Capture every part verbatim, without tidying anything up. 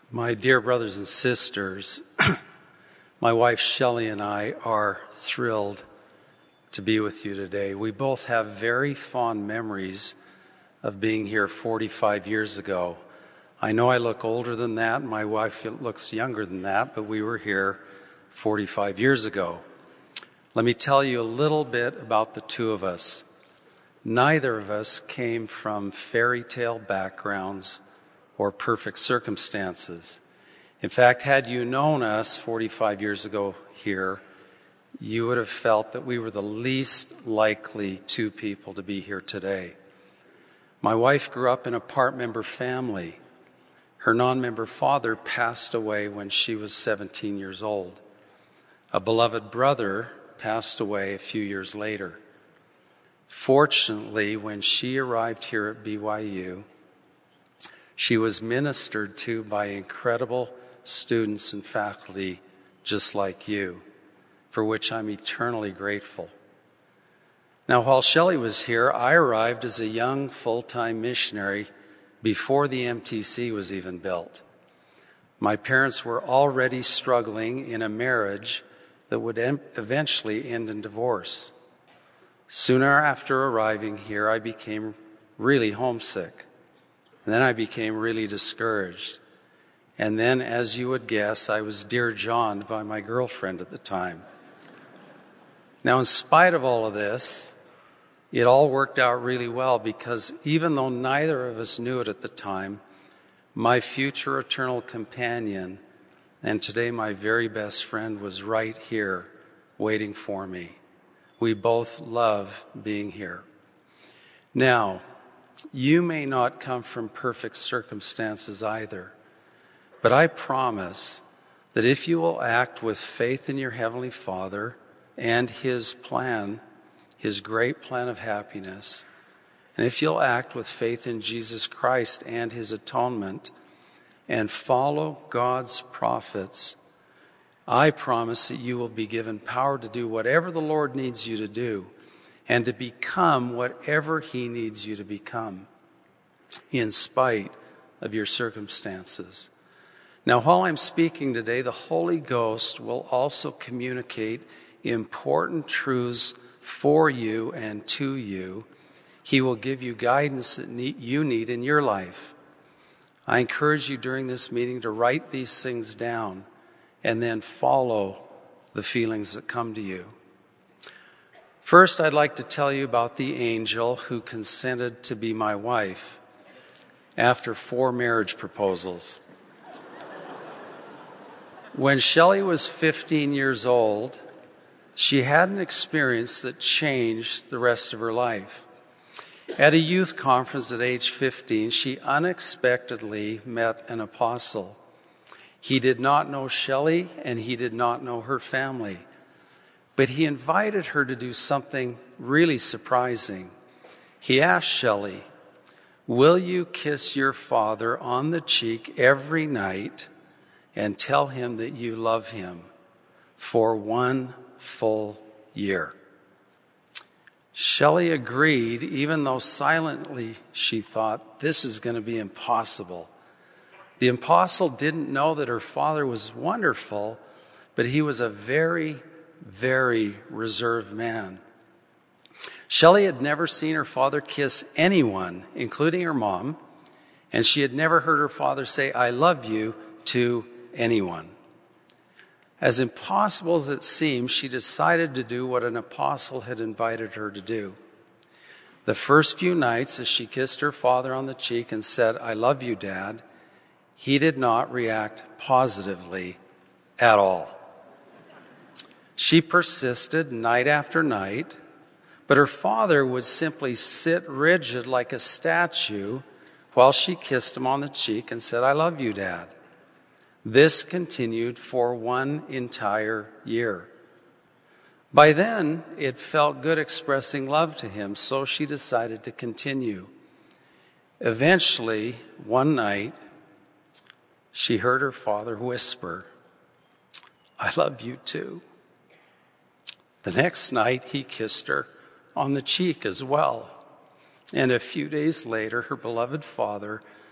My dear brothers and sisters, my wife Shelley and I are thrilled to be with you today. We both have very fond memories of being here forty-five years ago. I know I look older than that. My wife looks younger than that, but we were here forty-five years ago. Let me tell you a little bit about the two of us. Neither of us came from fairy tale backgrounds or perfect circumstances. In fact, had you known us forty-five years ago here, you would have felt that we were the least likely two people to be here today. My wife grew up in a part-member family. Her non-member father passed away when she was seventeen years old. A beloved brother passed away a few years later. Fortunately, when she arrived here at B Y U, she was ministered to by incredible students and faculty just like you, for which I'm eternally grateful. Now, while Shelley was here, I arrived as a young full-time missionary before the M T C was even built. My parents were already struggling in a marriage that would em- eventually end in divorce. Sooner after arriving here, I became really homesick. And then I became really discouraged. And then, as you would guess, I was Dear John'd by my girlfriend at the time. Now, in spite of all of this, it all worked out really well because even though neither of us knew it at the time, my future eternal companion and today my very best friend was right here waiting for me. We both love being here. Now, you may not come from perfect circumstances either, but I promise that if you will act with faith in your Heavenly Father and His plan, His great plan of happiness, and if you'll act with faith in Jesus Christ and His atonement and follow God's prophets, I promise that you will be given power to do whatever the Lord needs you to do and to become whatever He needs you to become, in spite of your circumstances. Now, while I'm speaking today, the Holy Ghost will also communicate important truths for you and to you. He will give you guidance that you need in your life. I encourage you during this meeting to write these things down and then follow the feelings that come to you. First, I'd like to tell you about the angel who consented to be my wife after four marriage proposals. When Shelley was fifteen years old, she had an experience that changed the rest of her life. At a youth conference at age fifteen, she unexpectedly met an apostle. He did not know Shelley, and he did not know her family. But he invited her to do something really surprising. He asked Shelley, "Will you kiss your father on the cheek every night and tell him that you love him for one full year?" Shelley agreed, even though silently she thought, this is going to be impossible. The apostle didn't know that her father was wonderful, but he was a very, very reserved man. Shelley had never seen her father kiss anyone, including her mom, and she had never heard her father say, "I love you," to anyone. As impossible as it seemed, she decided to do what an apostle had invited her to do. The first few nights, as she kissed her father on the cheek and said, "I love you, Dad," he did not react positively at all. She persisted night after night, but her father would simply sit rigid like a statue while she kissed him on the cheek and said, "I love you, Dad." This continued for one entire year. By then, it felt good expressing love to him, so she decided to continue. Eventually, one night, she heard her father whisper, "I love you too." The next night, he kissed her on the cheek as well. And a few days later, her beloved father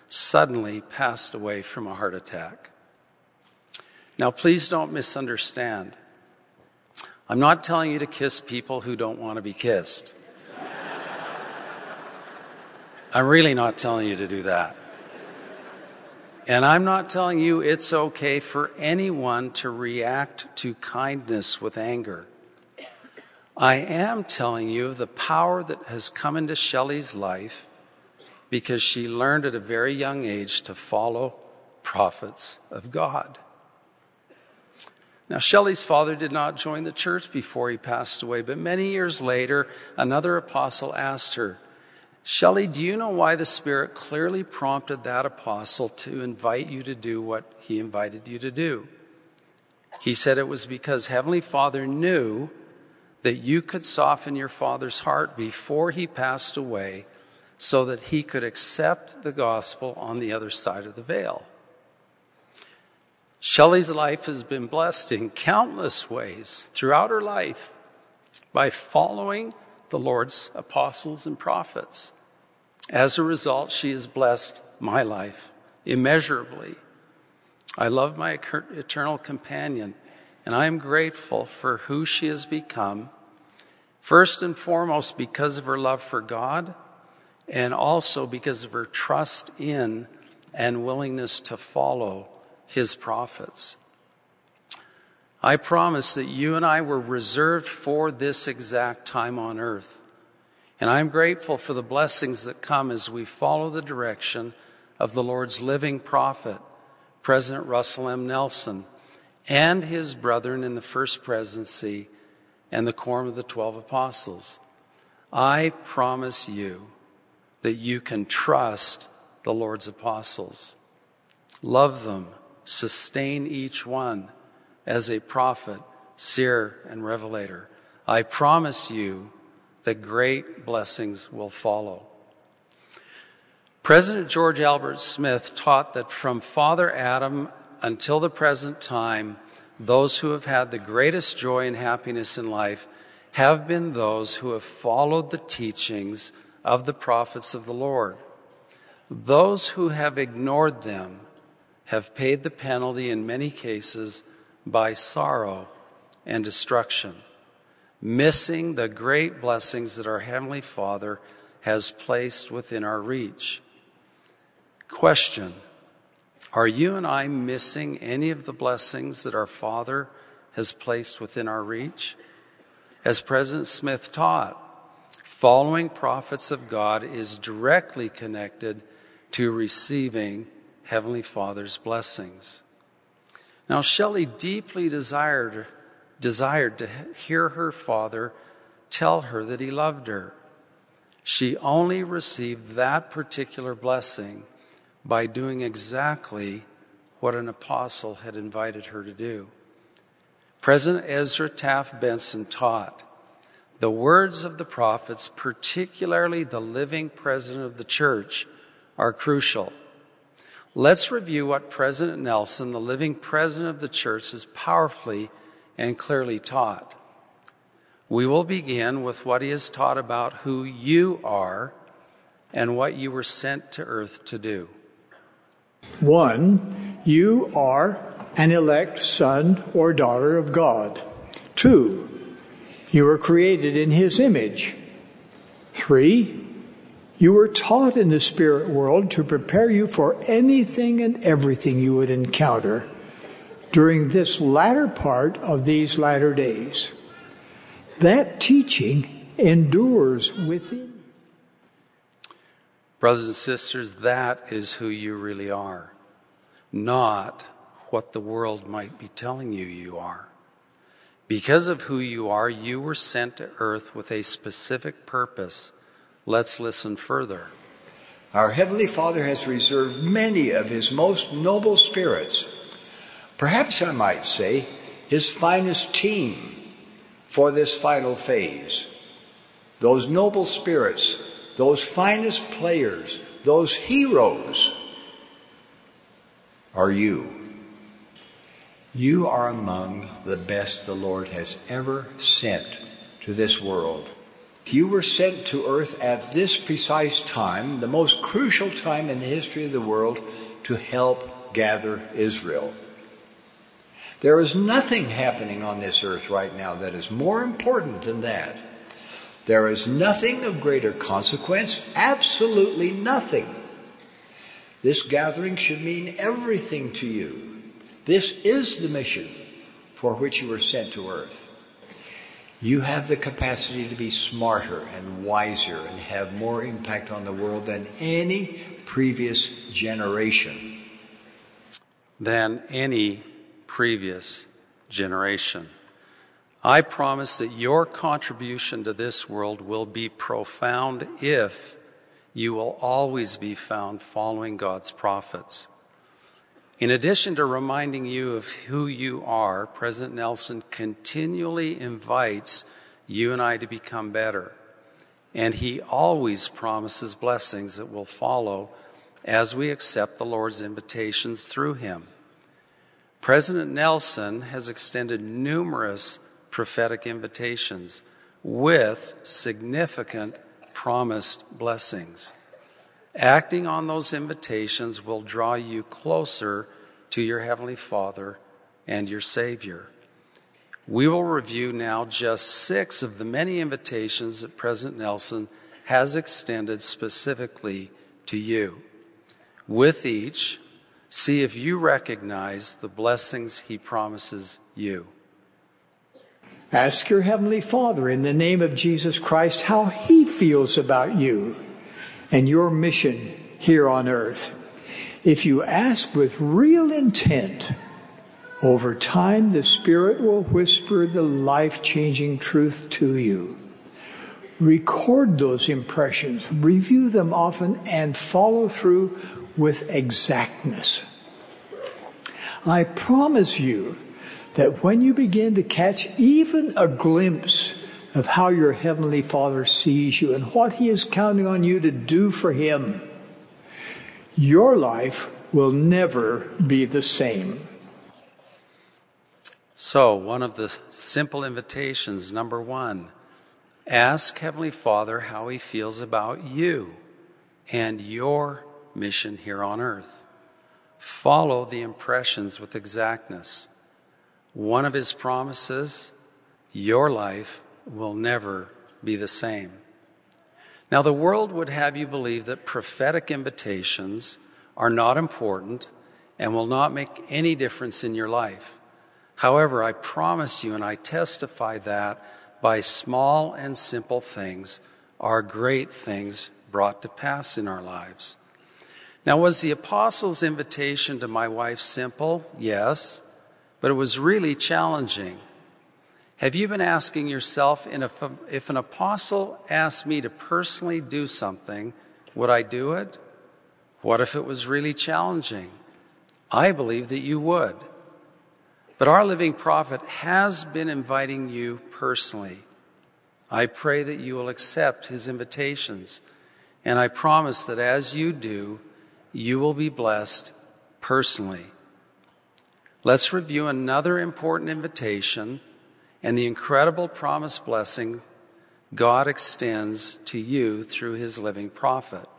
suddenly passed away from a heart attack. Now, please don't misunderstand. I'm not telling you to kiss people who don't want to be kissed. I'm really not telling you to do that. And I'm not telling you it's okay for anyone to react to kindness with anger. I am telling you the power that has come into Shelley's life because she learned at a very young age to follow prophets of God. Now, Shelley's father did not join the church before he passed away, but many years later, another apostle asked her, Shelley, do you know why the Spirit clearly prompted that apostle to invite you to do what he invited you to do? He said it was because Heavenly Father knew that you could soften your father's heart before he passed away so that he could accept the gospel on the other side of the veil. Shelley's life has been blessed in countless ways throughout her life by following the Lord's apostles and prophets. As a result, she has blessed my life immeasurably. I love my eternal companion, and I am grateful for who she has become, first and foremost because of her love for God, and also because of her trust in and willingness to follow his prophets. I promise that you and I were reserved for this exact time on earth. And I'm grateful for the blessings that come as we follow the direction of the Lord's living prophet, President Russell M. Nelson, and his brethren in the First Presidency and the Quorum of the Twelve Apostles. I promise you that you can trust the Lord's apostles. Love them. Sustain each one as a prophet, seer, and revelator. I promise you that great blessings will follow. President George Albert Smith taught that from Father Adam until the present time, those who have had the greatest joy and happiness in life have been those who have followed the teachings of the prophets of the Lord. Those who have ignored them have paid the penalty in many cases by sorrow and destruction, missing the great blessings that our Heavenly Father has placed within our reach. Question: are you and I missing any of the blessings that our Father has placed within our reach? As President Smith taught, following prophets of God is directly connected to receiving Heavenly Father's blessings. Now, Shelley deeply desired, desired to hear her father tell her that he loved her. She only received that particular blessing by doing exactly what an apostle had invited her to do. President Ezra Taft Benson taught, the words of the prophets, particularly the living president of the church, are crucial. Let's review what President Nelson, the living president of the church, has powerfully and clearly taught. We will begin with what he has taught about who you are and what you were sent to earth to do. One, you are an elect son or daughter of God. Two, you were created in his image. Three, you were taught in the spirit world to prepare you for anything and everything you would encounter during this latter part of these latter days. That teaching endures within. Brothers and sisters, that is who you really are, not what the world might be telling you you are. Because of who you are, you were sent to earth with a specific purpose. Let's listen further. Our Heavenly Father has reserved many of his most noble spirits, perhaps I might say his finest team, for this final phase. Those noble spirits, those finest players, those heroes are you. You are among the best the Lord has ever sent to this world. You were sent to earth at this precise time, the most crucial time in the history of the world, to help gather Israel. There is nothing happening on this earth right now that is more important than that. There is nothing of greater consequence, absolutely nothing. This gathering should mean everything to you. This is the mission for which you were sent to earth. You have the capacity to be smarter and wiser and have more impact on the world than any previous generation. Than any previous generation. I promise that your contribution to this world will be profound if you will always be found following God's prophets. In addition to reminding you of who you are, President Nelson continually invites you and I to become better. And he always promises blessings that will follow as we accept the Lord's invitations through him. President Nelson has extended numerous prophetic invitations with significant promised blessings. Acting on those invitations will draw you closer to your Heavenly Father and your Savior. We will review now just six of the many invitations that President Nelson has extended specifically to you. With each, see if you recognize the blessings he promises you. Ask your Heavenly Father in the name of Jesus Christ how he feels about you and your mission here on earth. If you ask with real intent, over time the Spirit will whisper the life-changing truth to you. Record those impressions, review them often, and follow through with exactness. I promise you that when you begin to catch even a glimpse of how your Heavenly Father sees you and what he is counting on you to do for him, your life will never be the same. So, one of the simple invitations, number one, ask Heavenly Father how he feels about you and your mission here on earth. Follow the impressions with exactness. One of his promises, your life will never be the same. Now, the world would have you believe that prophetic invitations are not important and will not make any difference in your life. However, I promise you, and I testify that by small and simple things are great things brought to pass in our lives. Now, was the apostles' invitation to my wife simple? Yes, but it was really challenging. Have you been asking yourself, if, if an apostle asked me to personally do something, would I do it? What if it was really challenging? I believe that you would. But our living prophet has been inviting you personally. I pray that you will accept his invitations. And I promise that as you do, you will be blessed personally. Let's review another important invitation and the incredible promised blessing God extends to you through his living prophet.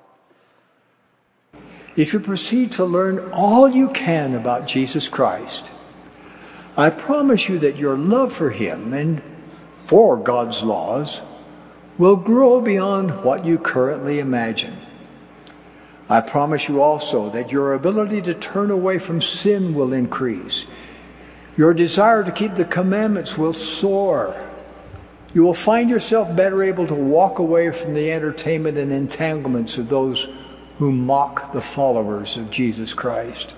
If you proceed to learn all you can about Jesus Christ, I promise you that your love for him and for God's laws will grow beyond what you currently imagine. I promise you also that your ability to turn away from sin will increase. Your desire to keep the commandments will soar. You will find yourself better able to walk away from the entertainment and entanglements of those who mock the followers of Jesus Christ.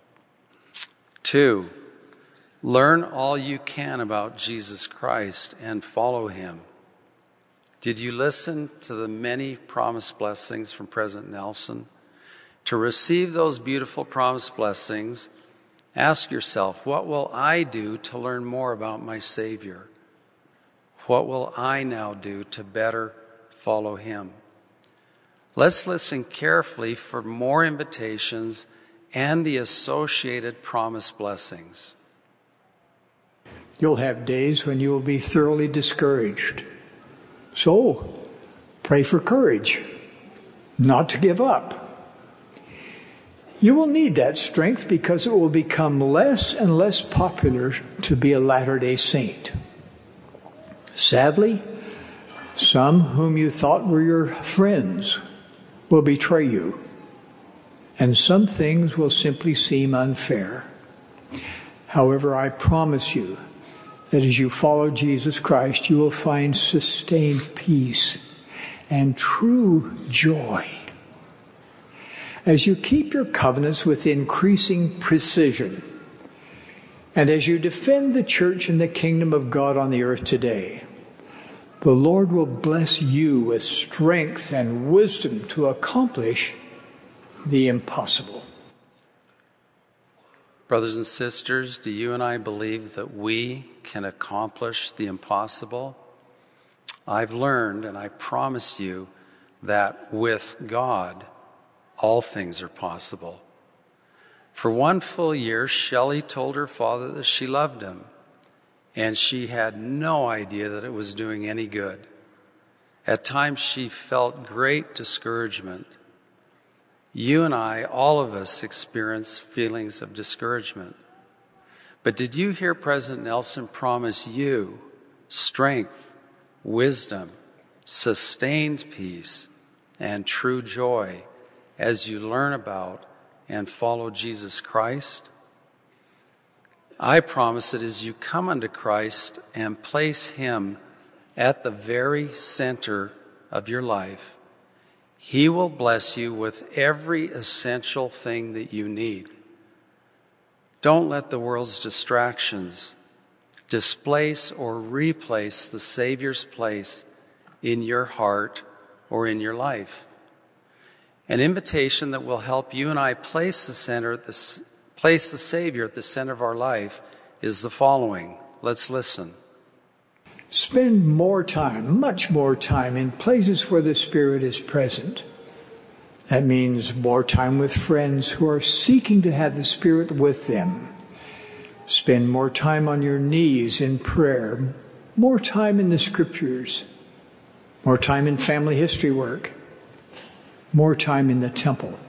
Two, learn all you can about Jesus Christ and follow him. Did you listen to the many promised blessings from President Nelson? To receive those beautiful promised blessings, ask yourself, what will I do to learn more about my Savior? What will I now do to better follow him? Let's listen carefully for more invitations and the associated promised blessings. You'll have days when you will be thoroughly discouraged. So, Pray for courage, not to give up. You will need that strength because it will become less and less popular to be a Latter-day Saint. Sadly, some whom you thought were your friends will betray you, and some things will simply seem unfair. However, I promise you that as you follow Jesus Christ, you will find sustained peace and true joy. As you keep your covenants with increasing precision, and as you defend the church and the kingdom of God on the earth today, the Lord will bless you with strength and wisdom to accomplish the impossible. Brothers and sisters, do you and I believe that we can accomplish the impossible? I've learned, and I promise you, that with God, all things are possible. For one full year, Shelley told her father that she loved him, and she had no idea that it was doing any good. At times, she felt great discouragement. You and I, all of us, experience feelings of discouragement. But did you hear President Nelson promise you strength, wisdom, sustained peace, and true joy as you learn about and follow Jesus Christ? I promise that as you come unto Christ and place Him at the very center of your life, He will bless you with every essential thing that you need. Don't let the world's distractions displace or replace the Savior's place in your heart or in your life. An invitation that will help you and I place the center at the, place the Savior at the center of our life is the following. Let's listen. Spend more time, much more time, in places where the Spirit is present. That means more time with friends who are seeking to have the Spirit with them. Spend more time on your knees in prayer, more time in the Scriptures, more time in family history work, more time in the temple.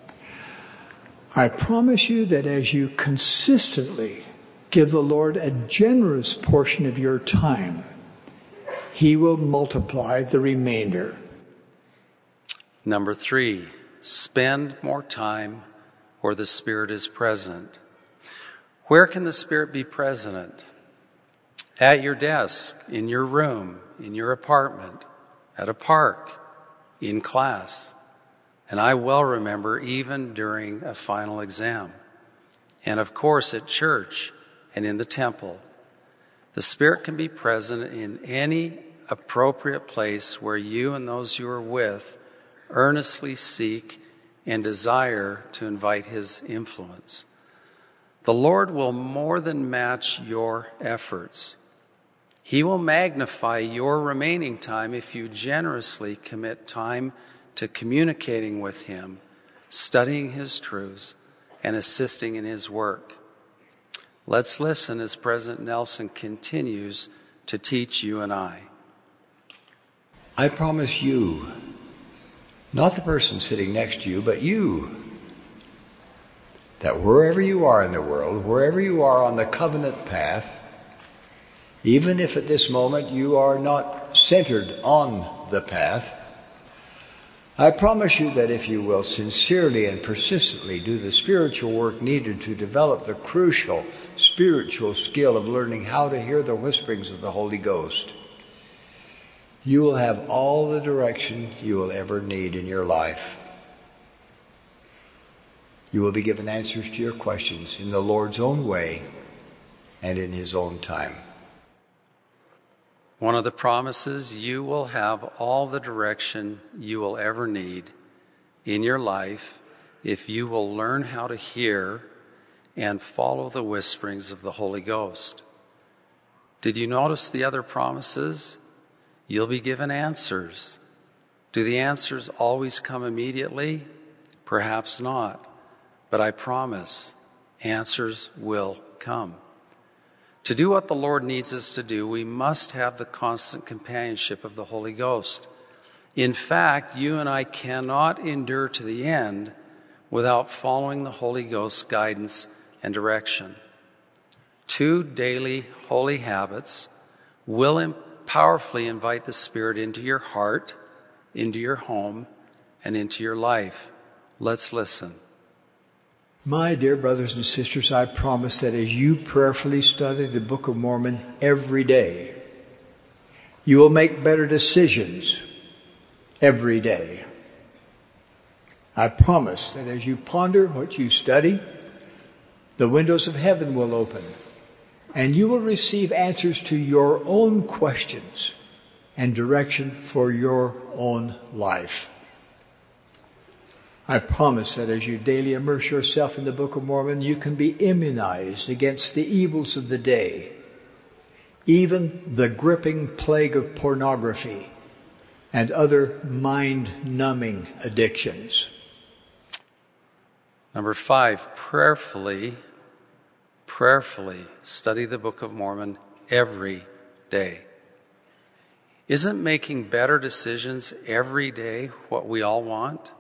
I promise you that as you consistently give the Lord a generous portion of your time, He will multiply the remainder. Number three, spend more time where the Spirit is present. Where can the Spirit be present? At your desk, in your room, in your apartment, at a park, in class. And I well remember even during a final exam. And of course at church and in the temple. The Spirit can be present in any appropriate place where you and those you are with earnestly seek and desire to invite His influence. The Lord will more than match your efforts. He will magnify your remaining time if you generously commit time to communicating with Him, studying His truths, and assisting in His work. Let's listen as President Nelson continues to teach you and I. I promise you, not the person sitting next to you, but you, that wherever you are in the world, wherever you are on the covenant path, even if at this moment you are not centered on the path, I promise you that if you will sincerely and persistently do the spiritual work needed to develop the crucial spiritual skill of learning how to hear the whisperings of the Holy Ghost, you will have all the direction you will ever need in your life. You will be given answers to your questions in the Lord's own way and in His own time. One of the promises, you will have all the direction you will ever need in your life if you will learn how to hear and follow the whisperings of the Holy Ghost. Did you notice the other promises? You'll be given answers. Do the answers always come immediately? Perhaps not. But I promise, answers will come. To do what the Lord needs us to do, we must have the constant companionship of the Holy Ghost. In fact, you and I cannot endure to the end without following the Holy Ghost's guidance and direction. Two daily holy habits will im- powerfully invite the Spirit into your heart, into your home, and into your life. Let's listen. My dear brothers and sisters, I promise that as you prayerfully study the Book of Mormon every day, you will make better decisions every day. I promise that as you ponder what you study, the windows of heaven will open, and you will receive answers to your own questions and direction for your own life. I promise that as you daily immerse yourself in the Book of Mormon, you can be immunized against the evils of the day, even the gripping plague of pornography and other mind-numbing addictions. Number five, prayerfully, prayerfully study the Book of Mormon every day. Isn't making better decisions every day what we all want?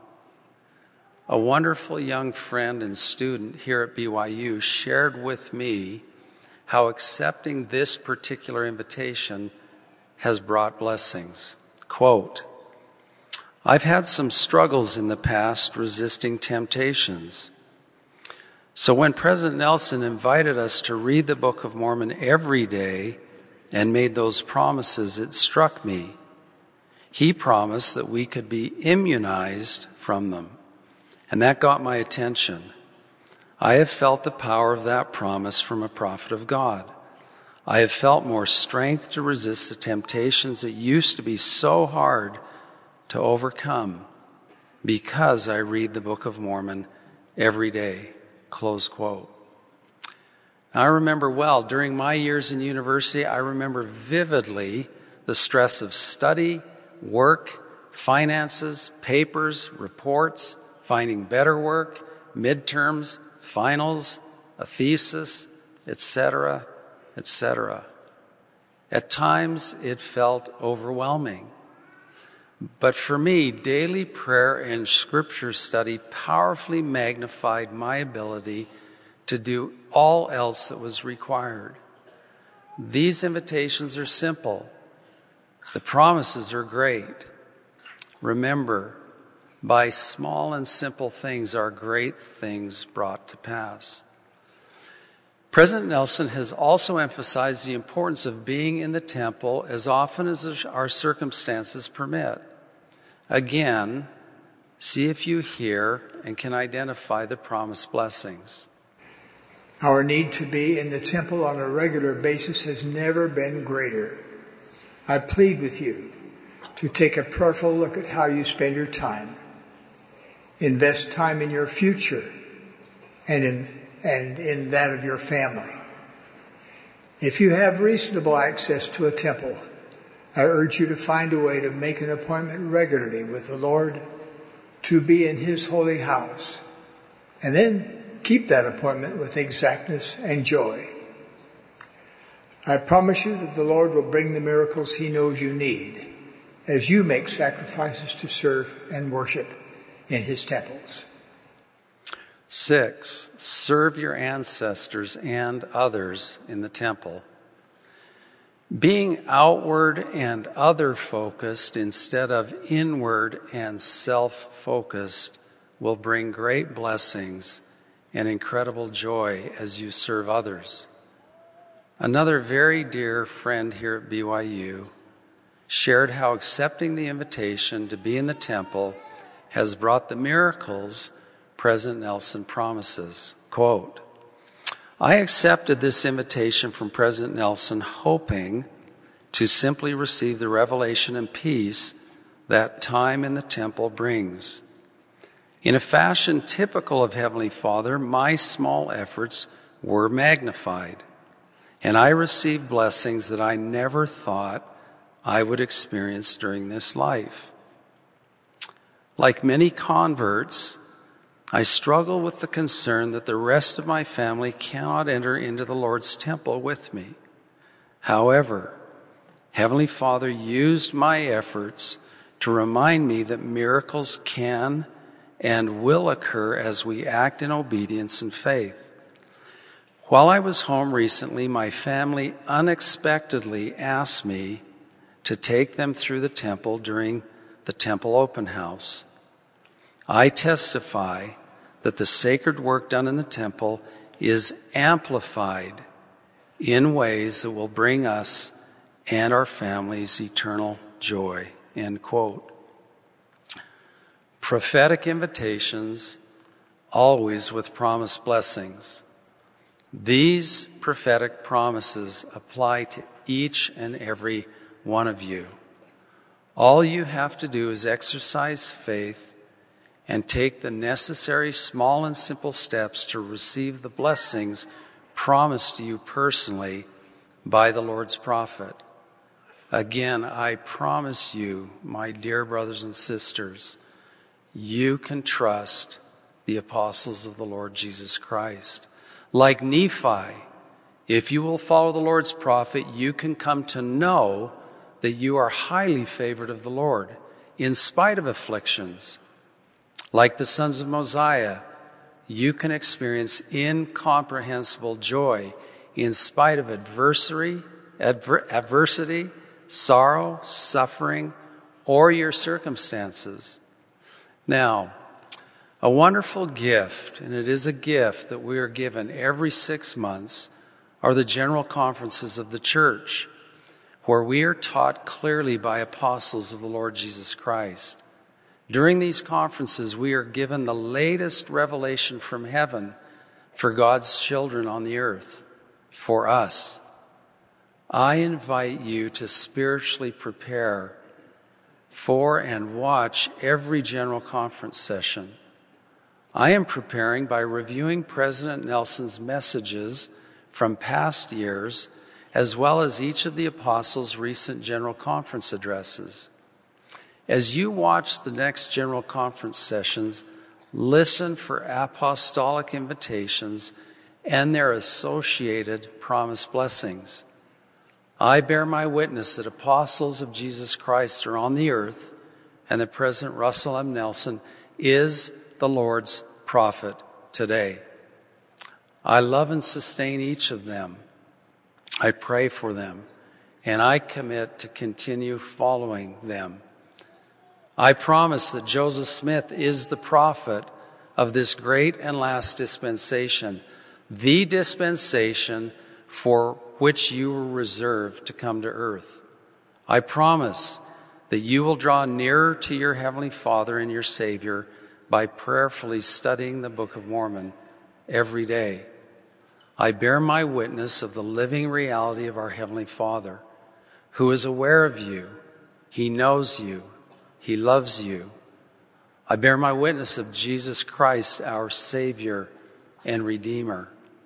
A wonderful young friend and student here at B Y U shared with me how accepting this particular invitation has brought blessings. Quote, I've had some struggles in the past resisting temptations. So when President Nelson invited us to read the Book of Mormon every day and made those promises, it struck me. He promised that we could be immunized from them. And that got my attention. I have felt the power of that promise from a prophet of God. I have felt more strength to resist the temptations that used to be so hard to overcome because I read the Book of Mormon every day. Close quote. Now, I remember well, during my years in university, I remember vividly the stress of study, work, finances, papers, reports, finding better work, midterms, finals, a thesis, et cetera, et cetera. At times, it felt overwhelming. But for me, daily prayer and scripture study powerfully magnified my ability to do all else that was required. These invitations are simple. The promises are great. Remember, by small and simple things are great things brought to pass. President Nelson has also emphasized the importance of being in the temple as often as our circumstances permit. Again, see if you hear and can identify the promised blessings. Our need to be in the temple on a regular basis has never been greater. I plead with you to take a prayerful look at how you spend your time. Invest time in your future and in, and in that of your family. If you have reasonable access to a temple, I urge you to find a way to make an appointment regularly with the Lord to be in His holy house, and then keep that appointment with exactness and joy. I promise you that the Lord will bring the miracles He knows you need as you make sacrifices to serve and worship in His temples. Six, serve your ancestors and others in the temple. Being outward and other-focused instead of inward and self-focused will bring great blessings and incredible joy as you serve others. Another very dear friend here at B Y U shared how accepting the invitation to be in the temple has brought the miracles President Nelson promises. Quote, I accepted this invitation from President Nelson hoping to simply receive the revelation and peace that time in the temple brings. In a fashion typical of Heavenly Father, my small efforts were magnified, and I received blessings that I never thought I would experience during this life. Like many converts, I struggle with the concern that the rest of my family cannot enter into the Lord's temple with me. However, Heavenly Father used my efforts to remind me that miracles can and will occur as we act in obedience and faith. While I was home recently, my family unexpectedly asked me to take them through the temple during the temple open house. I testify that the sacred work done in the temple is amplified in ways that will bring us and our families eternal joy. End quote. Prophetic invitations, always with promised blessings. These prophetic promises apply to each and every one of you. All you have to do is exercise faith and take the necessary small and simple steps to receive the blessings promised to you personally by the Lord's prophet. Again, I promise you, my dear brothers and sisters, you can trust the apostles of the Lord Jesus Christ. Like Nephi, if you will follow the Lord's prophet, you can come to know that you are highly favored of the Lord in spite of afflictions. Like the sons of Mosiah, you can experience incomprehensible joy in spite of adversary, adver- adversity, sorrow, suffering, or your circumstances. Now, a wonderful gift, and it is a gift that we are given every six months, are the general conferences of the church, where we are taught clearly by apostles of the Lord Jesus Christ. During these conferences, we are given the latest revelation from heaven for God's children on the earth, for us. I invite you to spiritually prepare for and watch every general conference session. I am preparing by reviewing President Nelson's messages from past years, as well as each of the apostles' recent general conference addresses. As you watch the next general conference sessions, listen for apostolic invitations and their associated promised blessings. I bear my witness that apostles of Jesus Christ are on the earth, and that President Russell M. Nelson is the Lord's prophet today. I love and sustain each of them. I pray for them, and I commit to continue following them. I promise that Joseph Smith is the prophet of this great and last dispensation, the dispensation for which you were reserved to come to earth. I promise that you will draw nearer to your Heavenly Father and your Savior by prayerfully studying the Book of Mormon every day. I bear my witness of the living reality of our Heavenly Father, who is aware of you. He knows you. He loves you. I bear my witness of Jesus Christ, our Savior and Redeemer.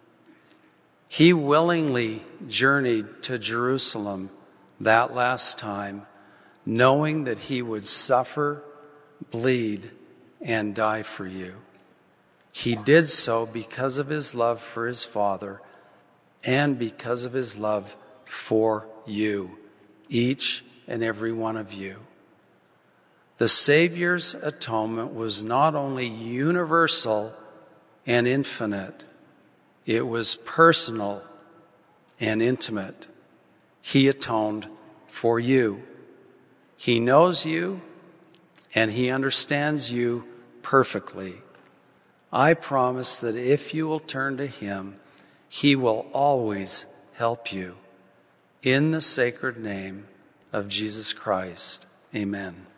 He willingly journeyed to Jerusalem that last time, knowing that he would suffer, bleed, and die for you. He did so because of his love for his Father and because of his love for you, each and every one of you. The Savior's atonement was not only universal and infinite, it was personal and intimate. He atoned for you. He knows you and he understands you perfectly. I promise that if you will turn to him, he will always help you. In the sacred name of Jesus Christ, amen.